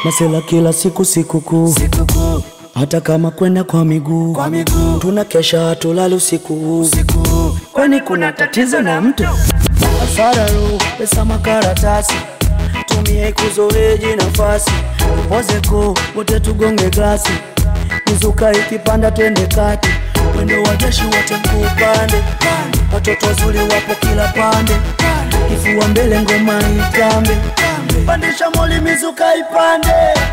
Masela kila siku sikukuu, hata kama kwenda kwa miguu, tunakesha hatulali usiku. Kwani kuna tatizo na mtu? Hasara roho, pesa makaratasi, tumie kuzoeji nafasi. Upozeko, wote tugonge glasi, mizuka ikipanda twende kati. Mwendo wa jeshi wote mkupande, watoto wazuri wapo kila pande. Kifua mbele ngoma itambe, pandisha moli mizuka ipande.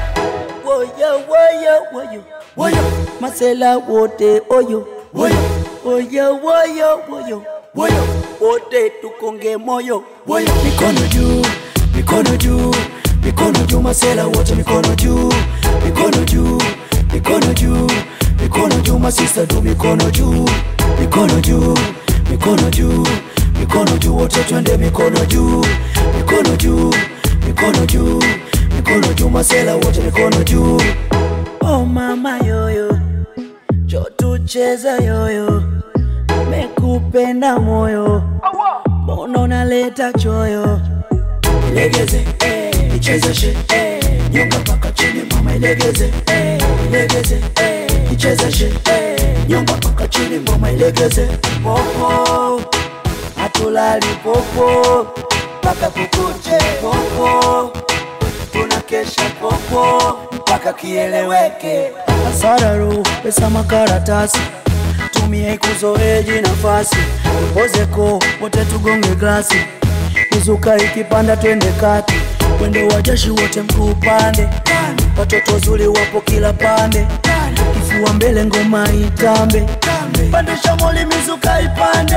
Woyo, woyo, woyo, woyo, masela wote oyo. Woyo, woyo, woyo, woyo, woyo, wote tukonge moyo. Woyo, mikono juu, mikono juu, mikono juu, masela wote mikono juu, mikono juu, mikono juu, mikono juu, masista tu mikono juu, mikono juu, mikono juu, mikono juu, wote twende mikono juu, mikono juu, mikono juu, mikono juu, masela wote mikono juu. Oh mama yoyo, jo tucheza yoyo, mekupenda moyo, mbona unaleta choyo? Ilegeze, ichezeshe, nyonga paka chini mama ilegeze, ilegeze, ichezeshe, nyonga paka chini mama ilegeze. Popo, hatulali popo, paka kukuche popo, tunakesha popo, paka kieleweke. Hasara roho, pesa makaratasi, tumie kuzoeji nafasi. Upozeko, wote tugonge glasi, mizuka ikipanda twende kati. Wendo wa jeshi wote mkupande, watoto wazuri wapo kila pande. Kifua mbele ngoma itambe, pandisha moli mizuka ipande.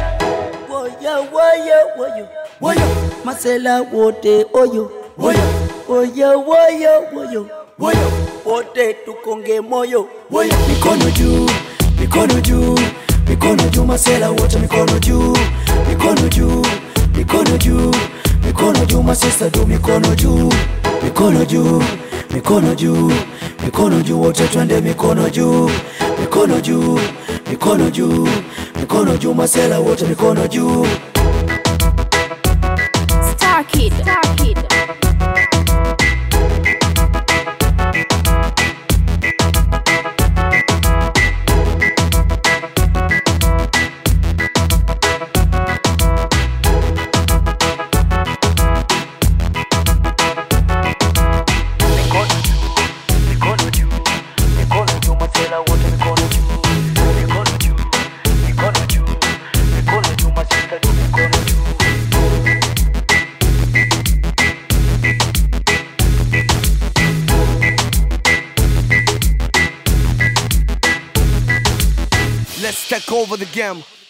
Woyo, woyo, woyo, woyo, masela wote oyo. Woyo, woyo, woyo, woyo, woyo, wote tukonge moyo. Woyo, mikono juu, mikono juu, mikono juu, masela wote mikono juu, mikono juu, mikono juu, mikono juu, masista tu mikono juu, mikono juu, mikono juu, mikono juu, wote twende mikono juu, mikono juu, mikono juu, mikono juu, masela wote mikono juu. Star Kid, Star Kid. Let's take over the game.